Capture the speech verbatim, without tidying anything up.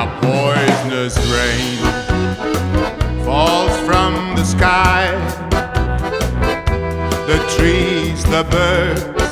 Now poisonous rain falls from the sky. The trees, the birds,